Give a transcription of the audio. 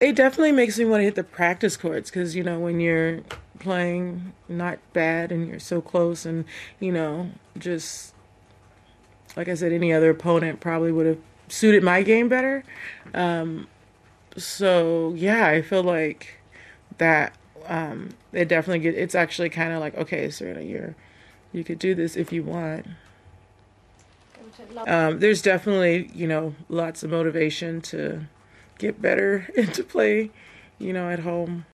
It definitely makes me want to hit the practice courts because, when you're playing not bad and you're so close and, just like I said, any other opponent probably would have suited my game better. So, yeah, I feel like that it definitely it's actually kind of like, okay, Serena, you could do this if you want. There's definitely, lots of motivation to get better and to play, at home.